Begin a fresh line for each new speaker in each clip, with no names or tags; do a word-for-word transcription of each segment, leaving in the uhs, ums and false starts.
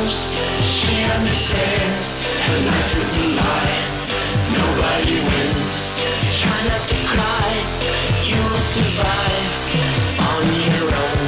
knows, she understands. Her life is a lie, nobody wins. Try not to cry, you will survive on your own.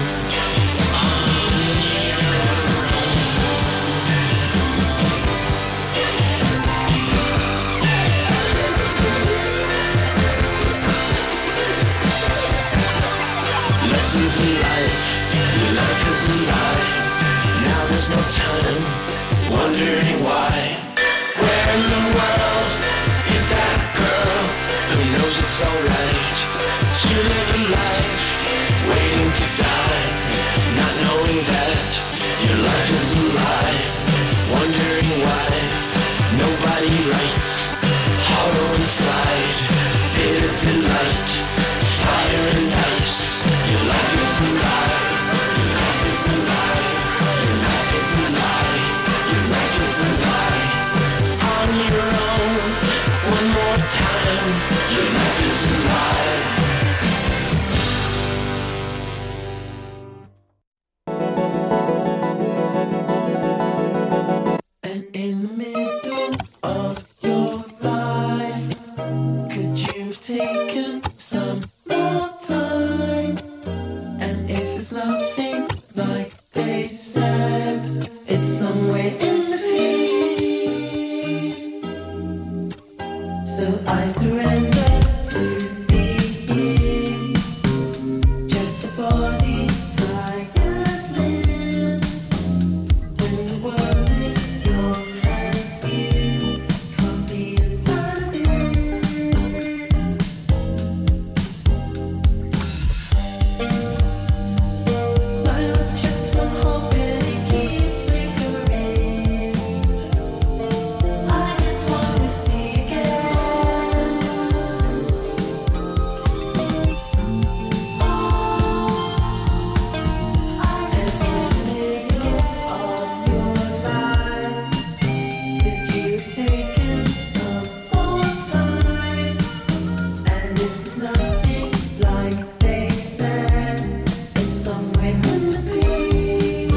Lessons in life, your life is a lie. Now there's no time, wondering why. Where in the world is that girl who knows it's alright to live a life, waiting to die, not knowing that your life is a lie, wondering why nobody writes, hollow inside, bitter delight, fire and ice. Your life is a lie, your life is a lie, your life is a lie, your life is a lie. On your own, one more time, your life is a lie. And in the middle of your life, could you have taken some more time? And if it's nothing like they said, it's somewhere in between. So I surrender to being just a body, tiredness. When the world's in your hands, you can't be inside of it. Miles just from hoping it keeps flickering. I just want to see again. And in the middle of your life, could you have taken some more time? And if it's nothing like they said, it's somewhere in between.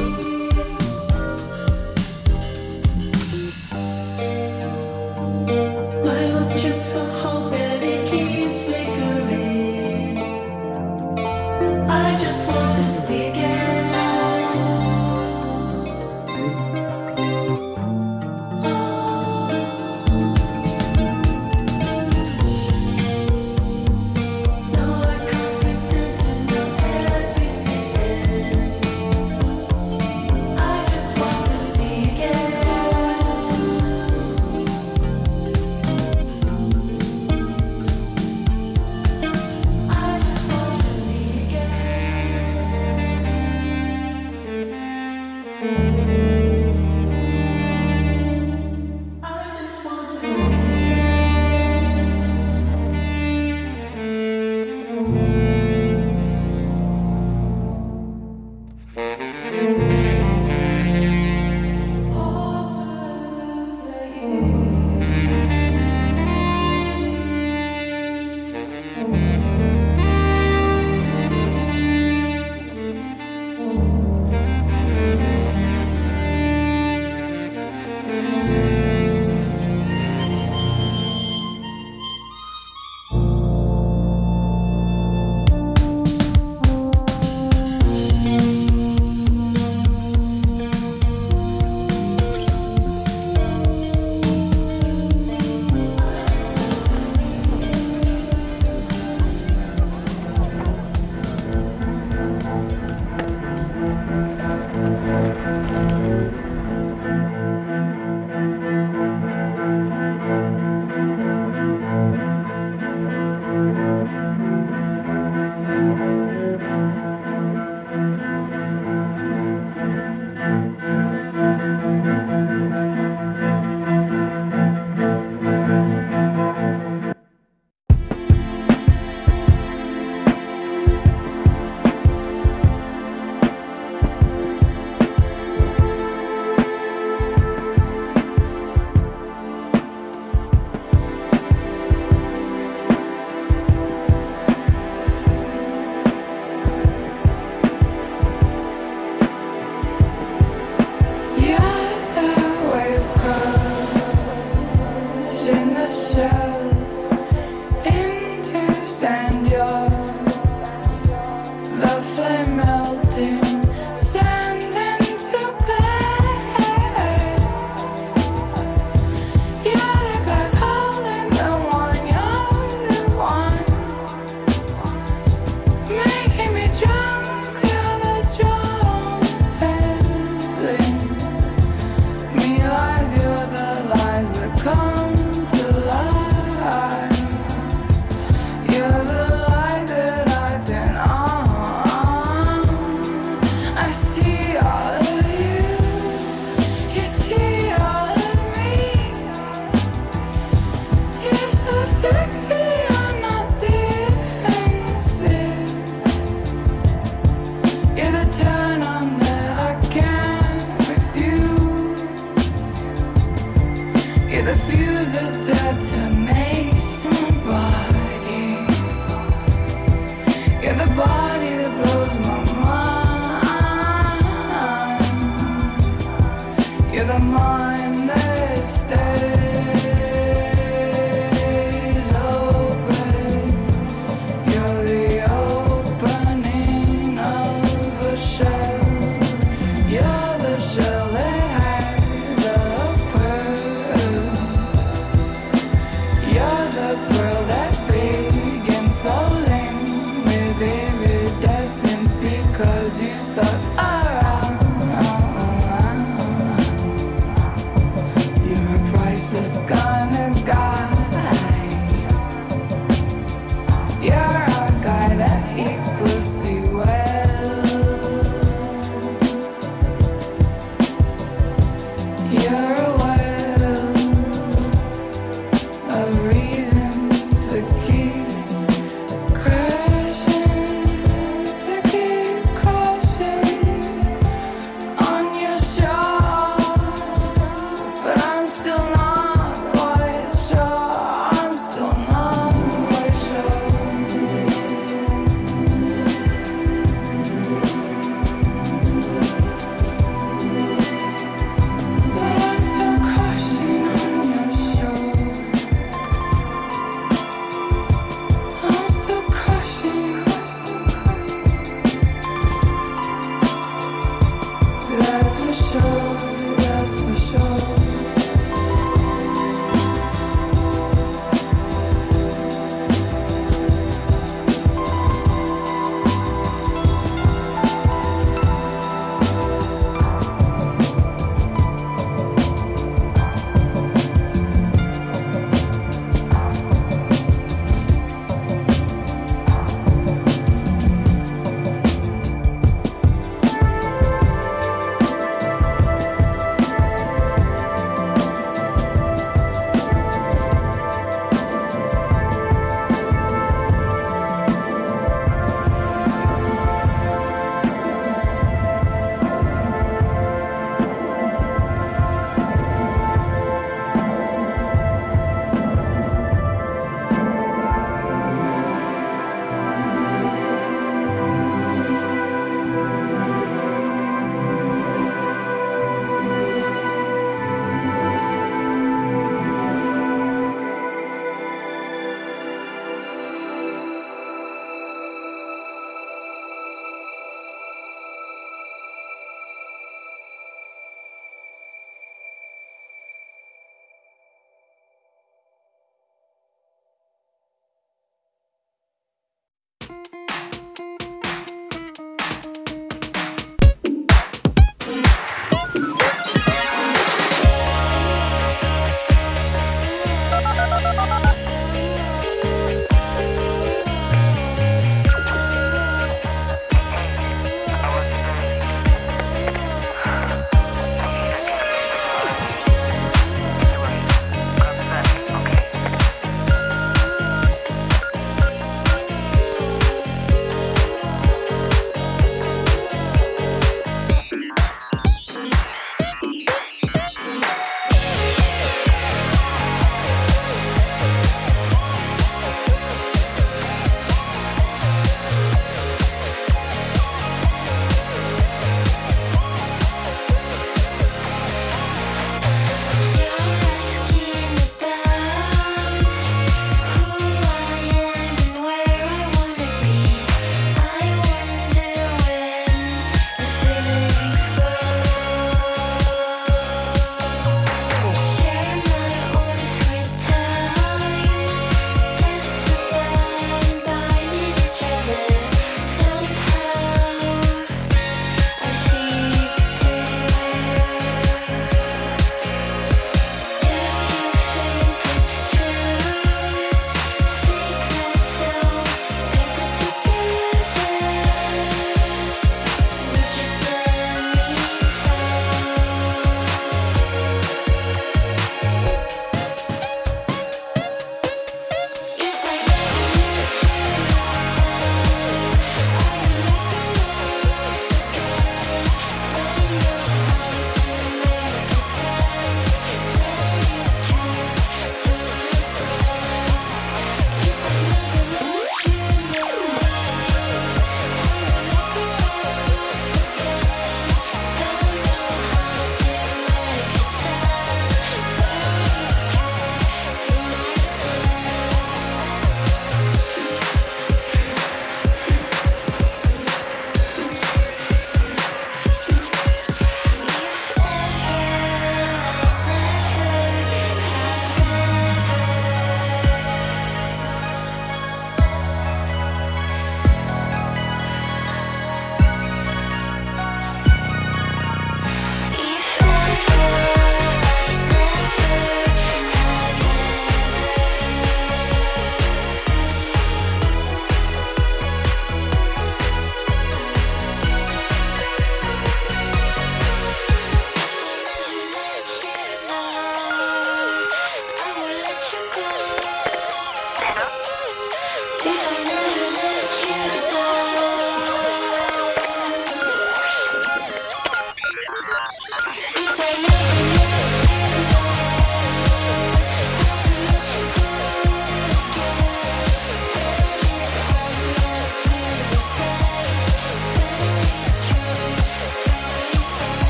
Miles just for hoping it keeps flickering. I just want to see again. No, I can't pretend to know everything. I just want to see again. I just want to see again.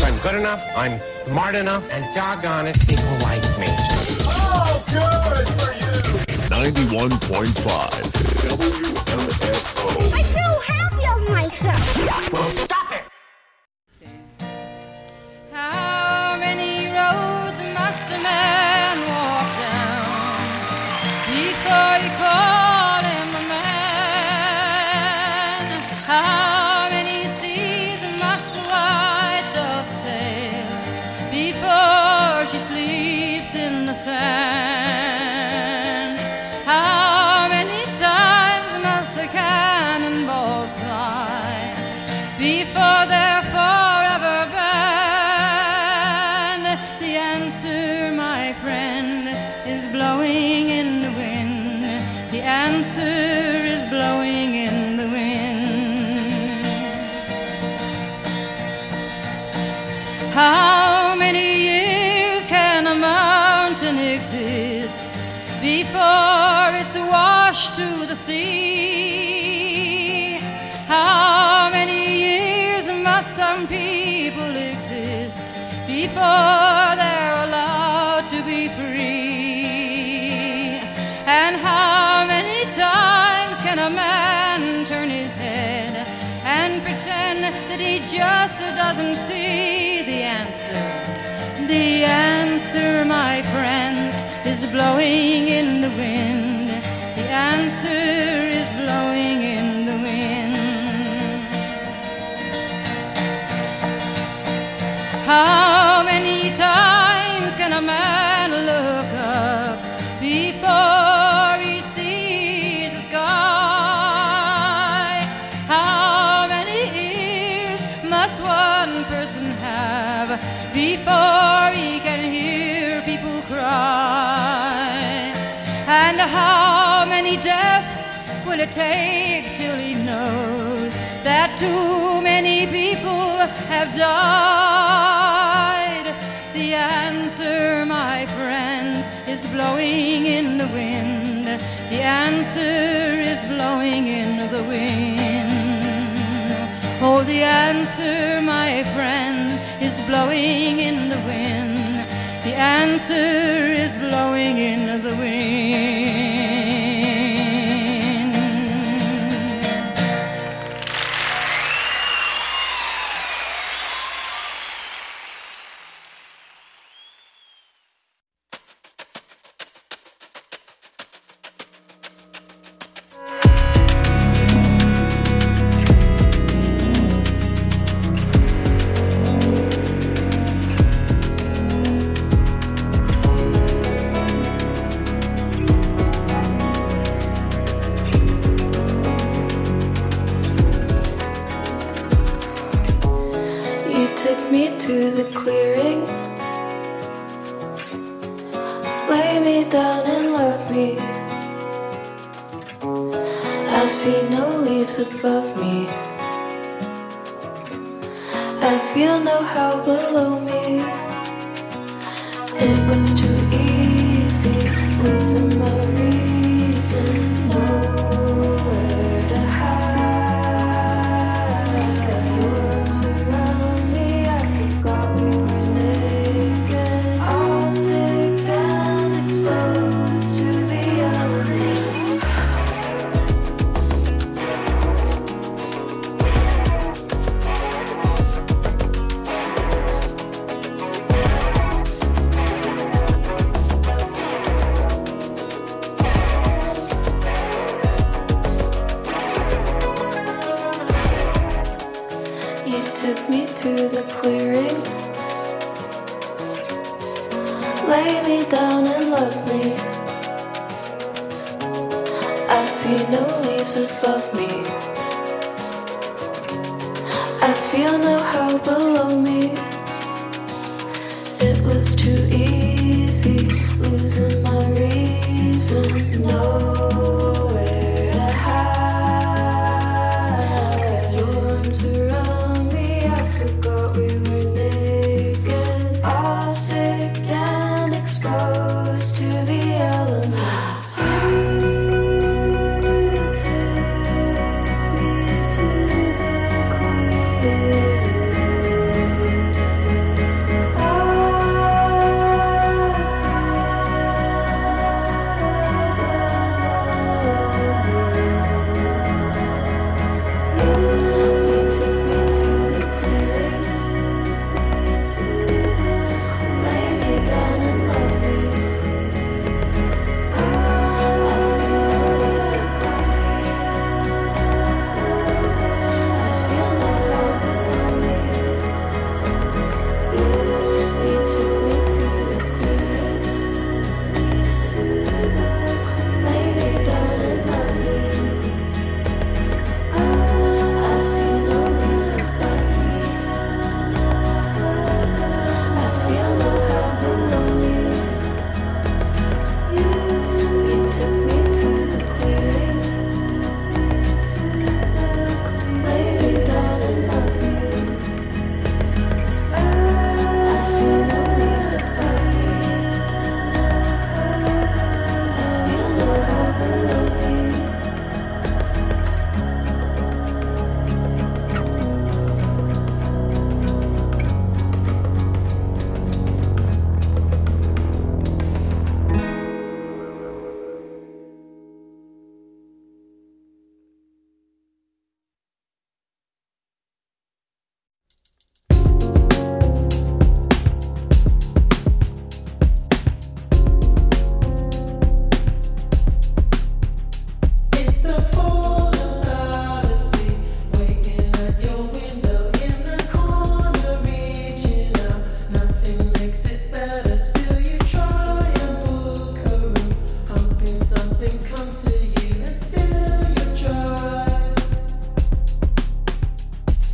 I'm good enough, I'm smart enough, and doggone it, people like me.
Oh, good for you!
ninety-one point five W M F O.
I feel happy of myself.
Well, stop it!
How many roads must a man walk down before he called him a man? How many seas must the white dove sail before she sleeps in the sand? How many times must the cannonballs fly before they're forever banned? The answer, my friend, is blowing in the wind. The answer is blowing in the wind. How many years can a mountain exist before it's washed to the sea? How many years must some people exist before they're allowed to be free? And how many times can a man turn his head and pretend that he just doesn't see? The answer, the answer, my friends, is blowing in the wind. The answer is blowing in the wind. How many times can a man look up before he sees the sky? How many ears must one person have before he can hear people cry? And how many deaths will it take till he knows that too many people have died? The answer, my friends, is blowing in the wind. The answer is blowing in the wind. Oh, the answer, my friends, is blowing in the wind. The answer is blowing in the wind.
To the clearing, lay me down and love me. I see no leaves above me. I feel no hell below me. It was too easy, losing my reason, nowhere to hide. With your arms around me, I forgot we were naked, all sick and exposed to the elements. You took me to the clearing, lay me down and love me. I see no leaves above me. I feel no hell below me. It was too easy, losing my reason, nowhere to hide. With your arms around me, I forgot we were naked, all sick and exposed to the elements. You took me to the clearing.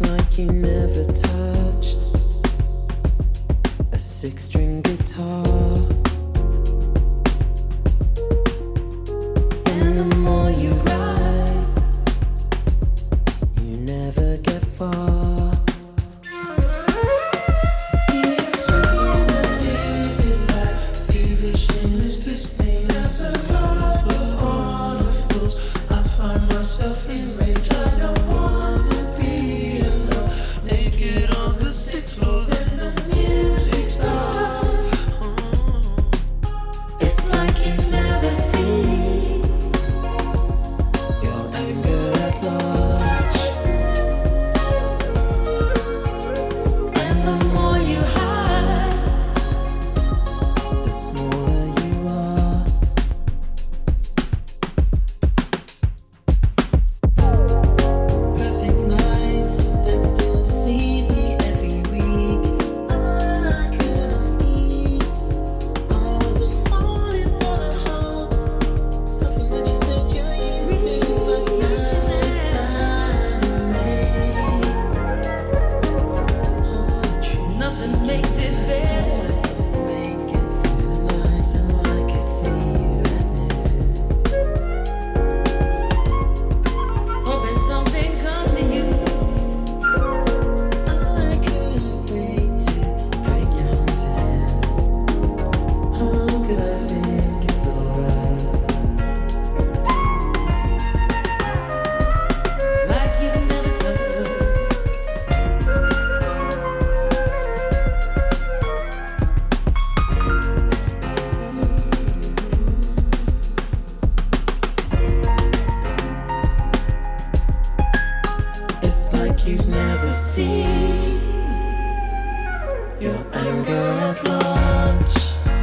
like you never touched a six-string guitar. And the more you ride, you never get far. It's trying to live it like feverishing is this thing. As a lover, all of fools, I find myself in rage. I don't want to be alone, naked on the sixth floor. Then the music starts. Oh. It's like you've never seen your anger at large. And the more you hide, the smaller you are. Perfect nights that still deceive me every week. I couldn't eat. I wasn't falling for the hope. Something that you said you used to, but now it's inside of me. Oh, the truth. Nothing makes it better. Make it through the night so I could see you at noon. Hoping something comes to you. I couldn't wait to bring you home to him. How could I think it's alright? Like you've never touched. It's like you've never seen your anger at large.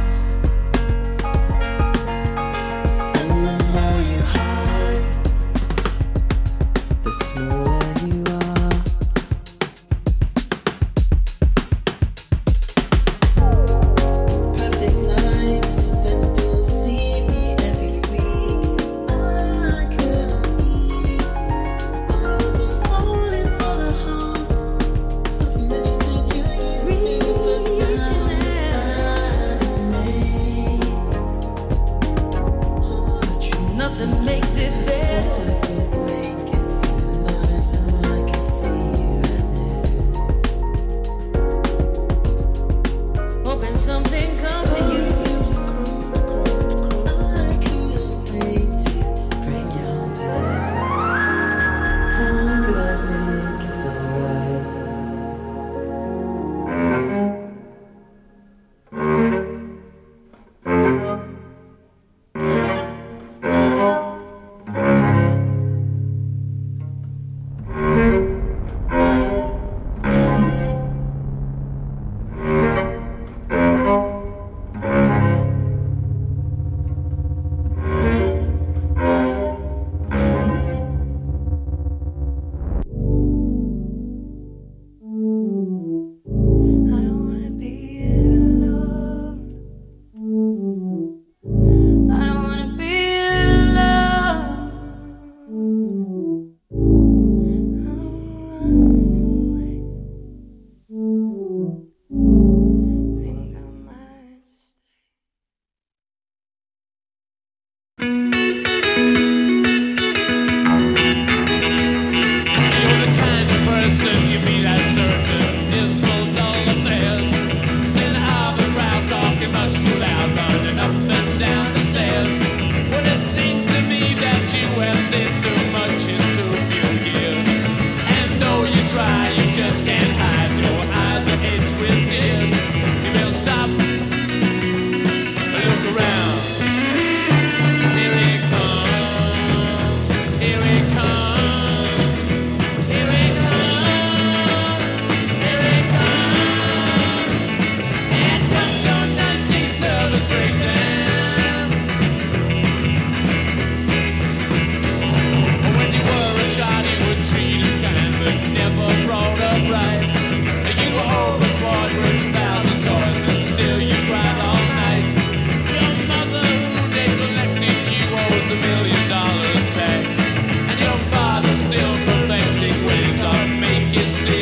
And the more you hide, the smaller you are. Perfect nights that still deceive me every week. I couldn't eat. I wasn't falling for the hope. Something that you said you used to, but now it's inside of me. Oh, the truth. Nothing makes it better. Make it through the night so I could see you at noon. Hoping something comes to you. I couldn't wait to bring you home to him. How could I think it's alright? I don't wanna be alone. I don't wanna be alone. I'll run away. Think I might just
You're the kind of person you meet at certain dismal dull affairs. Sitting out the crowd talking much too loud, running up and down the stairs. Well, it seems to me that you have seen too much in too few years. And though you try, you just can't hide your eyes are edged with tears. You better stop, look around. Here he comes, here he comes, here he comes, here he comes. And just your nineteenth nervous breakdown. When you were a child, you were treated kind, but never brought up right. You were always smart with a thousand toys, but still you cried all night. Your mother, who neglected you, owes a million dollars tax, and your father still perfecting ways of making serious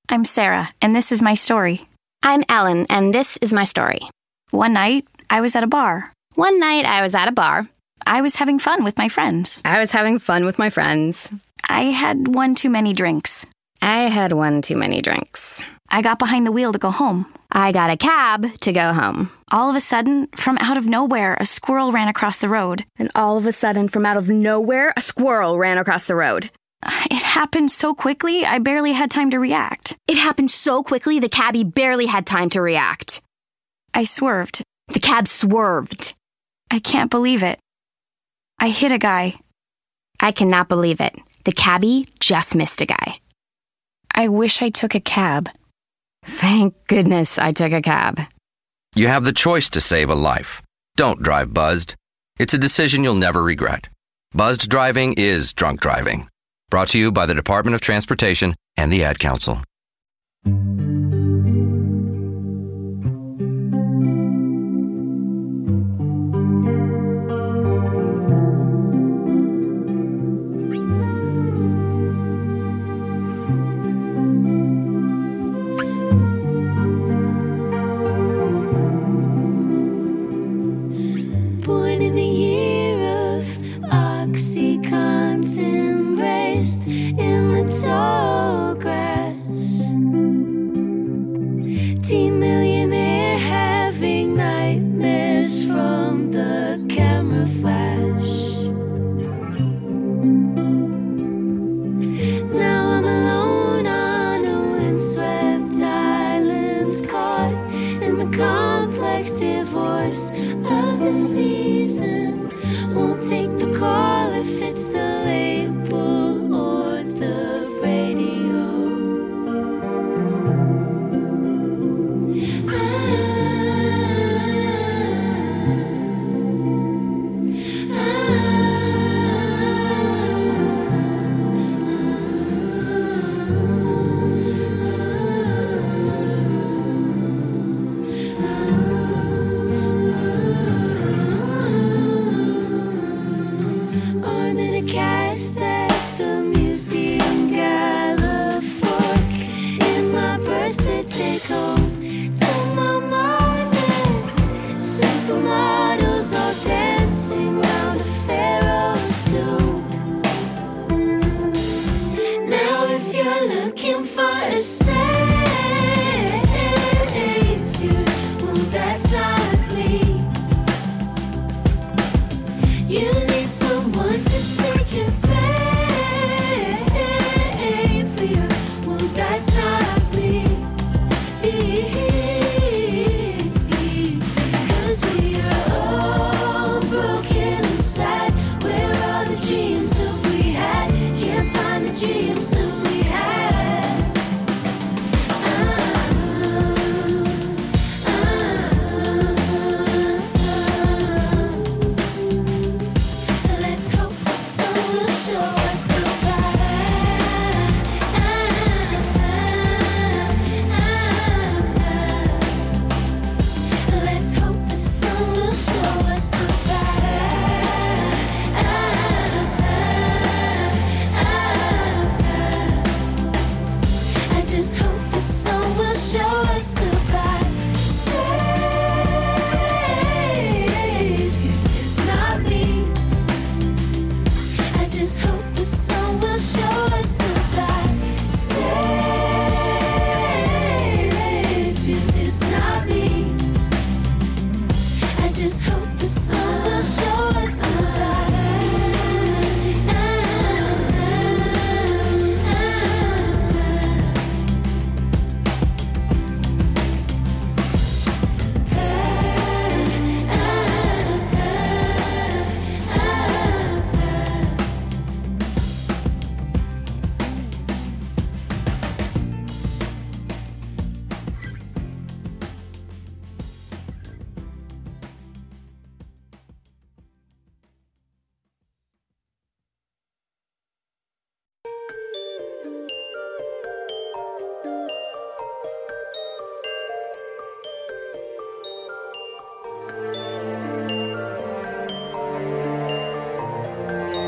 I'm Sarah, and this is my story.
I'm Ellen, and this is my story.
One night, I was at a bar.
One night, I was at a bar.
I was having fun with my friends.
I was having fun with my friends.
I had one too many drinks.
I had one too many drinks.
I got behind the wheel to go home.
I got a cab to go home.
All of a sudden, from out of nowhere, a squirrel ran across the road.
And all of a sudden, from out of nowhere, a squirrel ran across the road.
It happened so quickly, I barely had time to react.
It happened so quickly, the cabbie barely had time to react.
I swerved.
The cab swerved.
I can't believe it. I hit a guy.
I cannot believe it. The cabbie just missed a guy.
I wish I took a cab.
Thank goodness I took a cab.
You have the choice to save a life. Don't drive buzzed. It's a decision you'll never regret. Buzzed driving is drunk driving. Brought to you by the Department of Transportation and the Ad Council.
Born in the year of Oxycontin, embraced in the tall grass. Teen millionaire having nightmares from the camera flash. Now I'm alone on a windswept island, caught in the complex divorce of the seasons. Won't take the call if it's the label or the radio. Arm in a cast at the museum, gala fork in my purse to take home to my mother. Supermodels all dancing round a pharaoh's tomb. Now if you're looking for a savior, well that's not me. You need someone to take your pain for you. Well, that's not me. 'Cause we are all broken inside. Where are the dreams that we had? Can't find the dreams that we had. Ah, ah, ah. Let's hope the sun will show us the path. Let's hope the sun will show us the path. I just hope the sun will show us the path. Savior is not me. I just hope the sun will show us the path. Savior is not me. I just hope the sun will show us the path.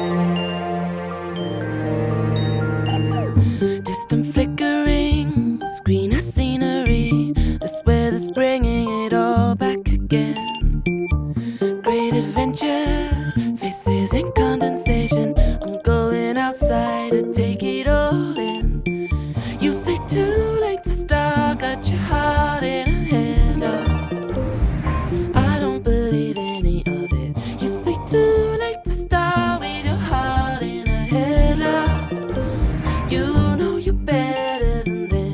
Distant flickerings
scenery, this weather's bringing it all back again. Great adventures, faces in condensation. I'm going outside to take it all in. You say too late to start, got your heart in a headlock. I don't believe any of it. You say too late to start with your heart in a headlock. You know you're better than this.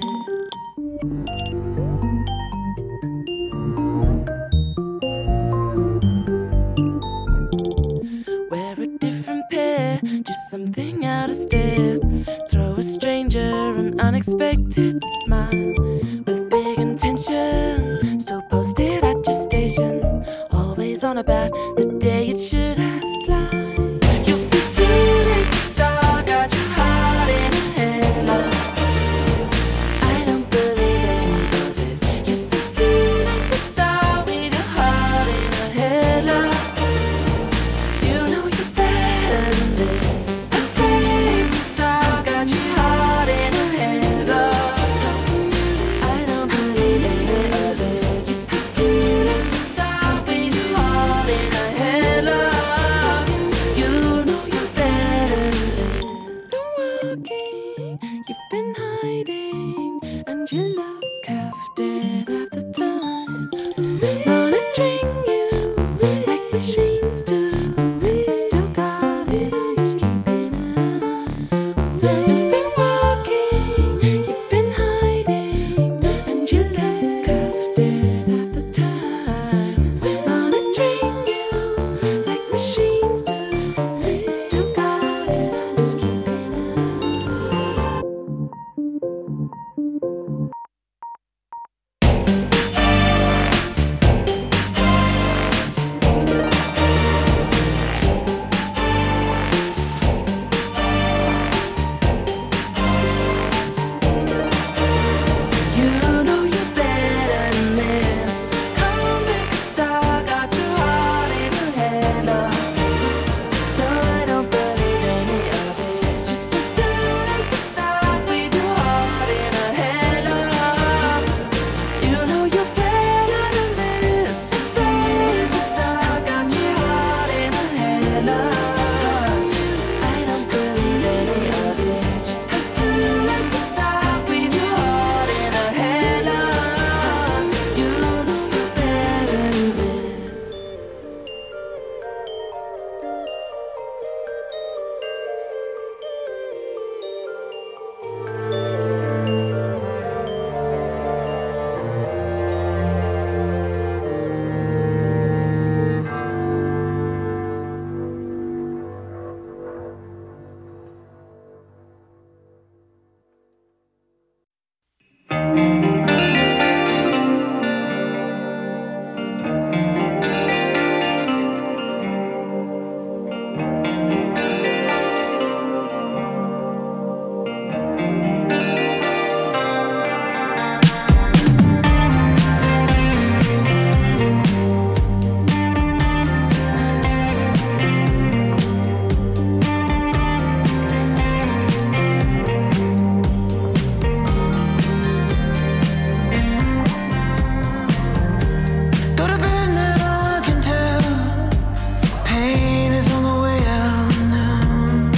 Wear a different pair, do something out of step. Throw a stranger an unexpected smile with big intention. Still posted at your station, always on about the day it should have fly. You see too late to start, got your heart in a headlock. I don't believe any of it. You see too late to start with your heart in a headlock. You know you're better than this. I'm afraid to start, got your heart in a headlock. I don't believe any of it. You see too late to start with your heart in a headlock. You know you're better than this. Been walking, you've been hiding, and you look half dead half the time. Monitoring you like machines do. You still got it, just keeping an eye. So you've been walking, you've been hiding, and you look half dead half the time. Monitoring you like machines do. You still got it, just keeping an eye. You know you're better than this. Come make a star, got your heart in a headlock. No, I don't believe any of it. Just sit too late to start with your heart in a headlock. You know you're better than this. Afraid to start, got your heart in a headlock. I don't believe any of it. Just sit too late to start with your heart in a headlock. You know you're better than this. Go to bed now, I can tell. Pain is on the way out now.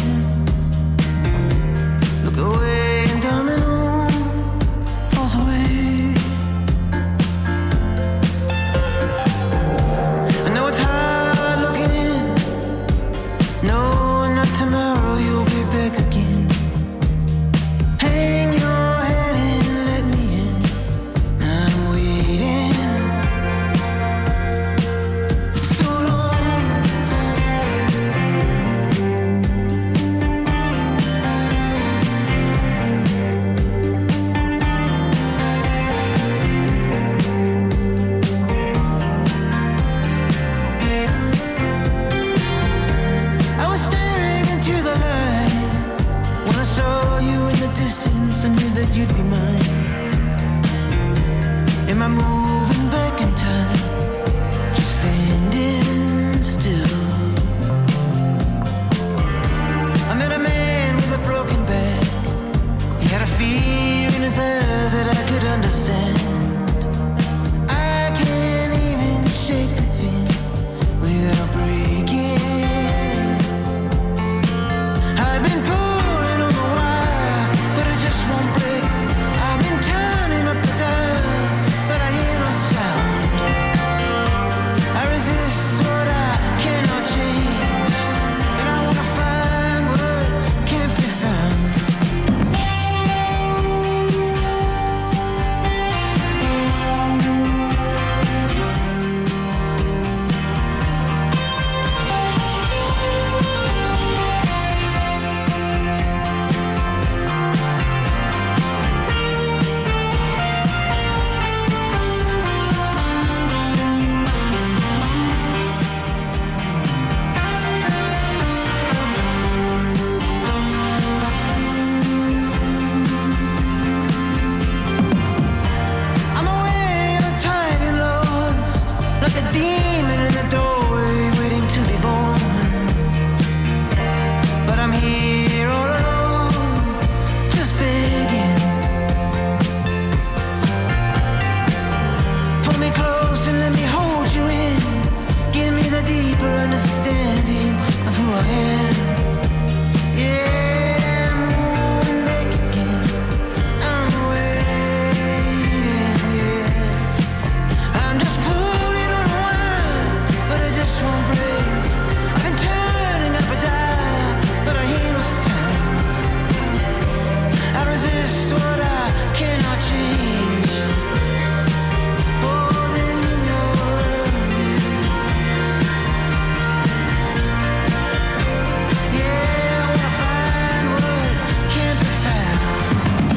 Look away and domino falls away. I know it's hard looking in. No, not tomorrow, you'll be back again. Hang your head and let me in. I'm waiting so long. I was staring into the light when I saw you in the distance. I knew that you'd be mine. Am I moving back in time? Just standing still. I met a man with a broken back. He had a fear in his eyes that I could understand.
me close and let me hold you in. Give me the deeper understanding of who I am. Yeah, I'm moving back again. I'm waiting, yeah. I'm just pulling on a wire, but I just won't break. I've been turning up a dial, but I hear no sound. I resist what I cannot change. Oh, then in your world, yeah, I wanna find what can't be found.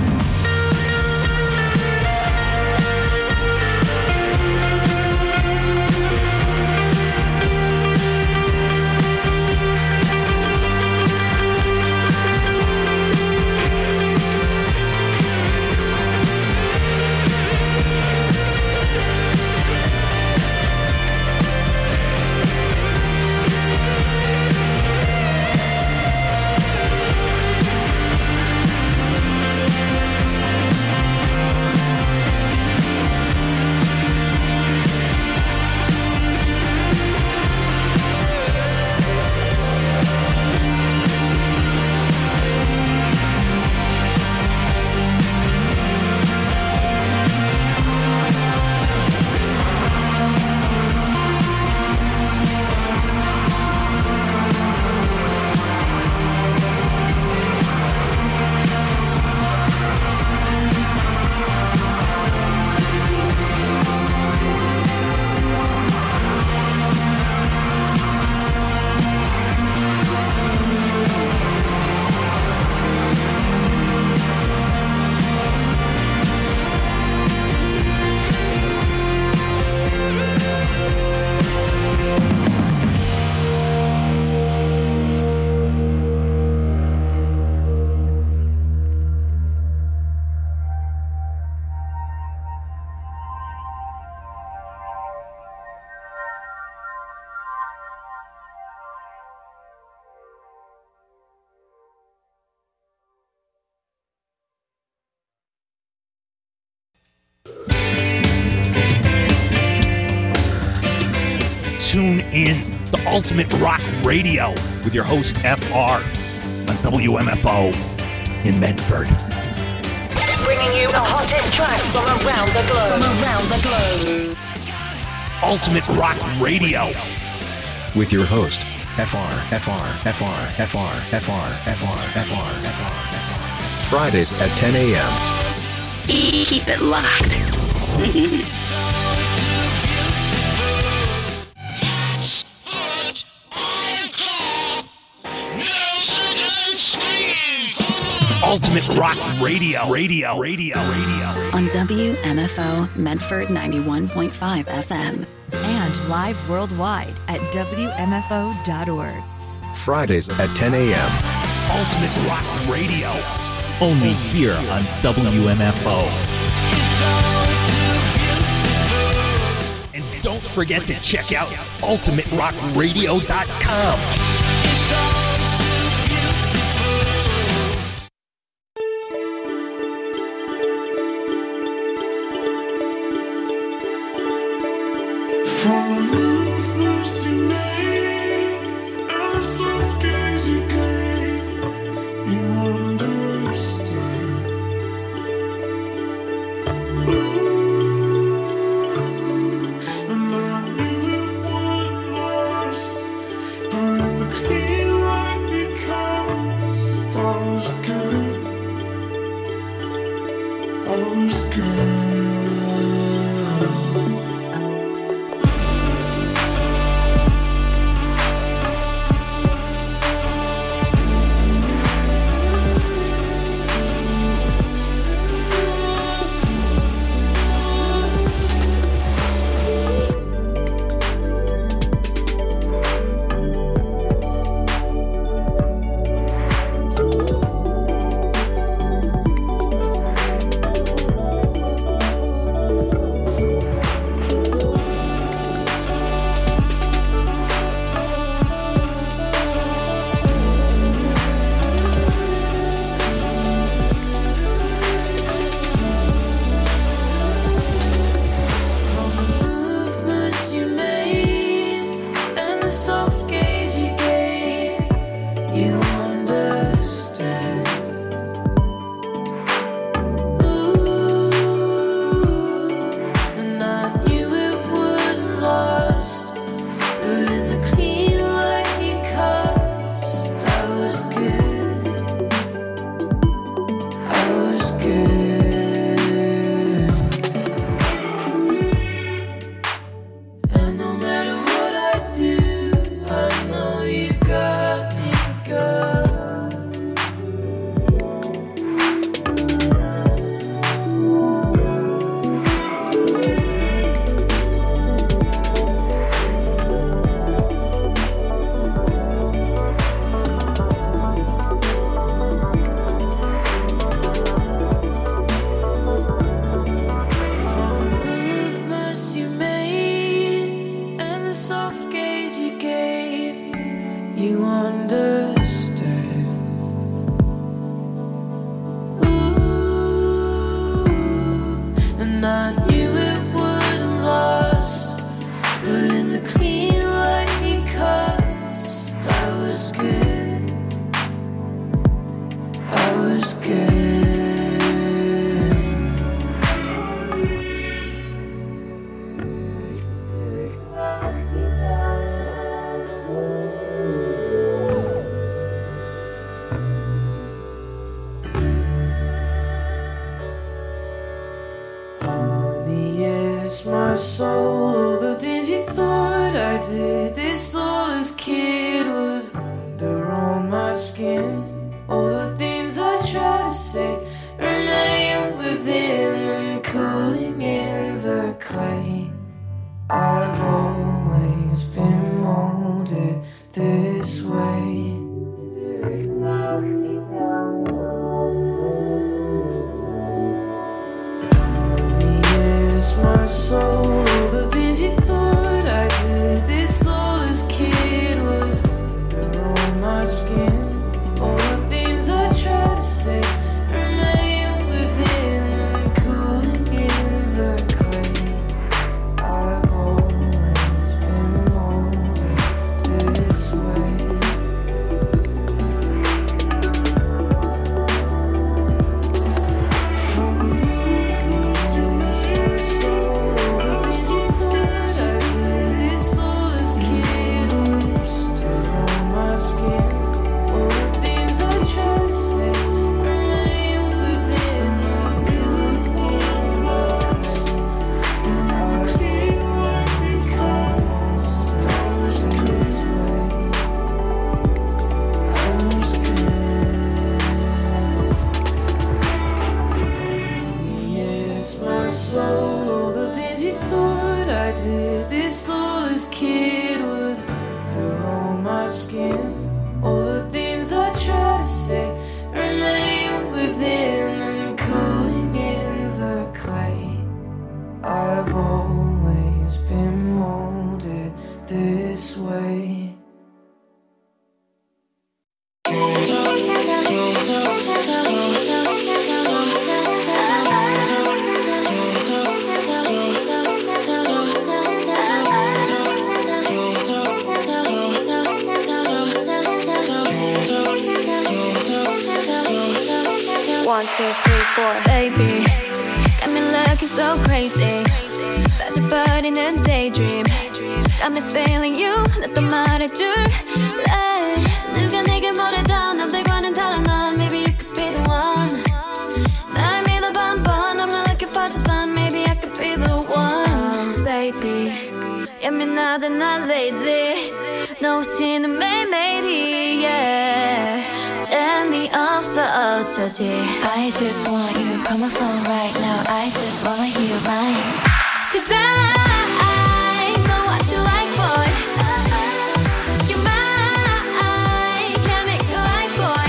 Tune in the Ultimate Rock Radio with your host F R on W M F O in Medford.
Bringing you the hottest tracks from around the globe. From around the globe.
Ultimate Rock Radio
with your host F R, F R, F R, F R, F R, F R, F R, F R, F R. Fridays at ten a.m.
Keep it locked.
Ultimate Rock Radio, Radio, Radio, Radio.
On W M F O Medford ninety-one point five F M.
And live worldwide at W M F O dot org.
Fridays at ten a.m.
Ultimate Rock Radio. Only here on W M F O. And don't forget to check out ultimate rock radio dot com.
From the movements you made and the soft gaze you gave, you understood. Ooh, and I knew it wasn't lost, but in the clear light becomes stars good. I was good.
is my soul. All the things you thought I did, this soulless kid was under all my skin. All the things I try to say remain within and cooling in the clay. I've always been molded this way. It's my soul, all the things you thought I did. This soulless kid was under all my skin. All the things I try to say remain within and cooling in the clay. I've always been molded this way. From me, this is my soul. All the things you thought I did. This soulless kid was under all my skin. All the things I try to say remain within and cooling in the clay. I've always become stars this way. I was good. Yes, my soul, all the things you thought I did. This soulless kid was under all my skin. All the things I try to say remain within and cooling in the clay. I've always been molded this way.
One, two, three, four.
Baby, got me looking so crazy. 빠져버리는 daydream. Got me feeling you. 나 또 말해줄래. 누가 내게 뭐래도 남들과는 달라 넌. Maybe you could be the one. 날 믿어 반번. I'm not looking for just fun. Maybe I could be the one. Baby, 예민하다 나 lately. 너 없이는 매일매일이 yeah. 재미없어 어쩌지.
I just want you, call my phone right now. I just wanna hear your line.
Cause I, I know what you like, boy. You're mine, can't make you like, boy.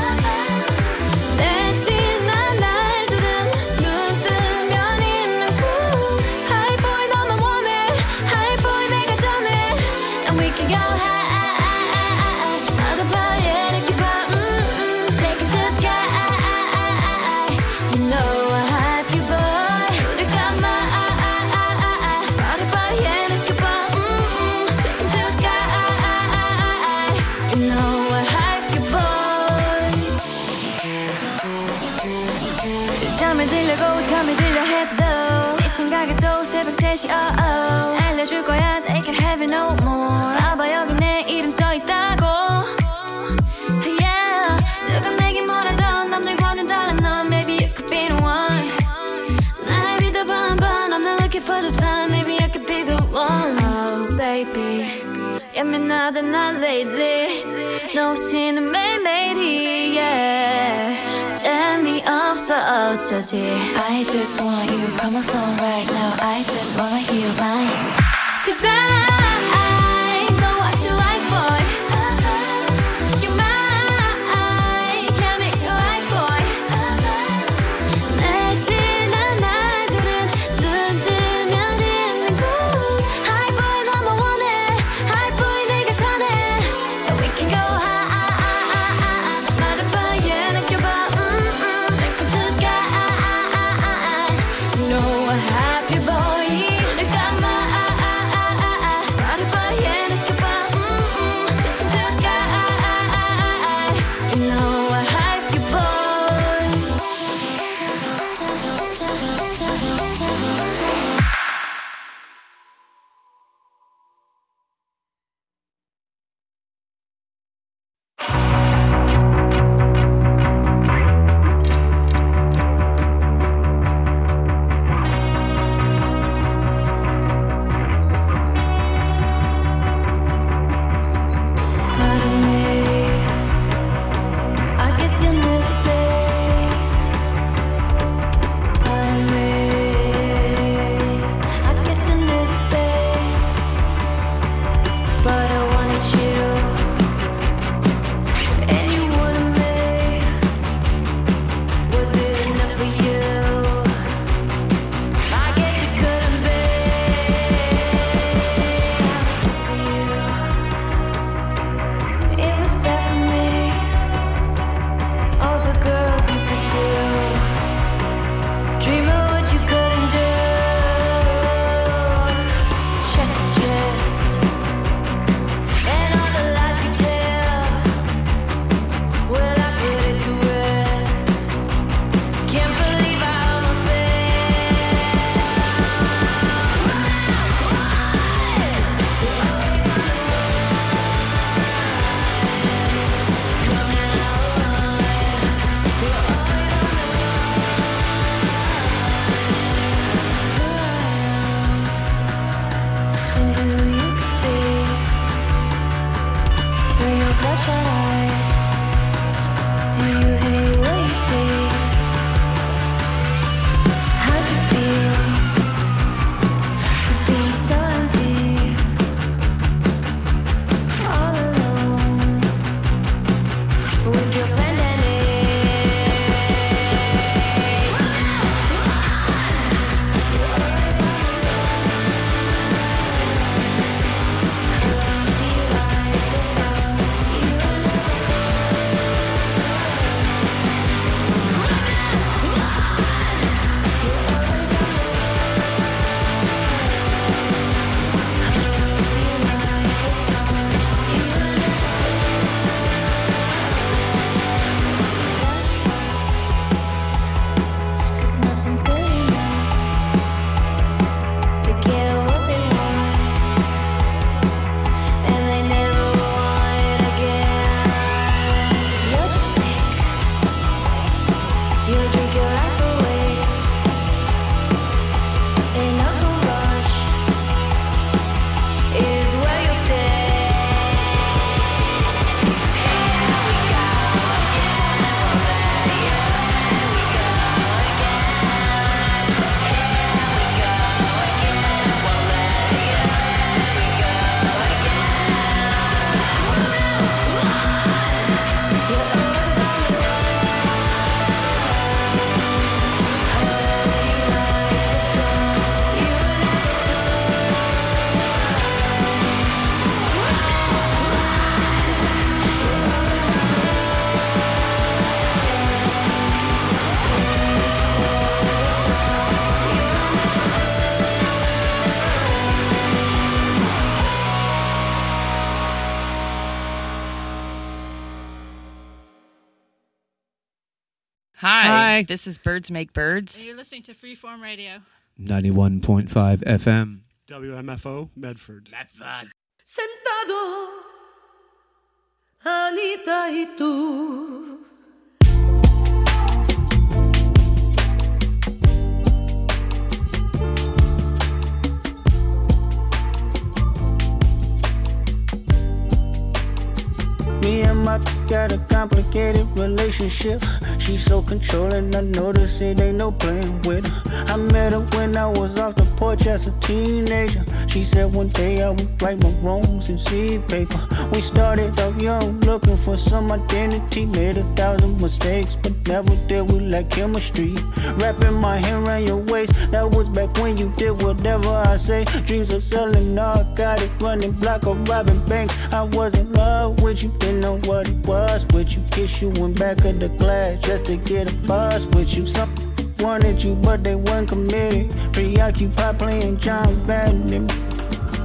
내 지난 날들은 눈 뜨면 있는 cool high boy 너만 원해 high boy 내가 전해 And we can go high 나도 봐 이렇게 봐 Take it to the sky. You know I have you, boy. 우리 감아. 말을 봐, yeah, 느껴봐. Take it to the sky. You know I have you, boy. 잠을 들려고 잠을 들려 해도 네 생각에 또 새벽 세 시 oh oh. 알려줄 거야, they can have it no more. 봐봐 여기 내 이름 써있다고. 누가 내게 뭐라던 남들과는 달라 넌 Maybe you could be the one 날 믿어 반반 I'm not looking for this fun Maybe I could be the one Oh baby 예민하다 나 lately 너 없이는 매일매일이 yeah. 재미없어 어쩌지
I just want you, call my phone right now. I just wanna hear your line.
Cause I, I know what you like, boy. You're mine, can't make you like, boy. 내 지난 날들은 눈 뜨면 있는 cool high boy 너만 원해 high boy 내가 전해 And we can go high 말을 봐 yeah 느껴봐 Take it to the sky You know I have you, boy. 우리 감아
Hi, this is Birds Make Birds.
And you're listening to Freeform Radio.
ninety-one point five F M.
W M F O, Medford.
Medford.
Sentado, Anita y tú.
Me and my got a complicated relationship. She's so controlling, I notice it ain't no playing with her. I met her when I was off the porch as a teenager. She said one day I would right my wrongs in seed paper. We started out young, looking for some identity. Made a thousand mistakes, but never did we like chemistry. Wrapping my hand around your waist, that was back when you did whatever I say. Dreams of selling narcotic, running block or robbing banks. I was in love with you, didn't know what it was with you. Kiss you in back of the glass just to get a buzz with you. Some wanted you, but they weren't committed. Preoccupied playing John Madden and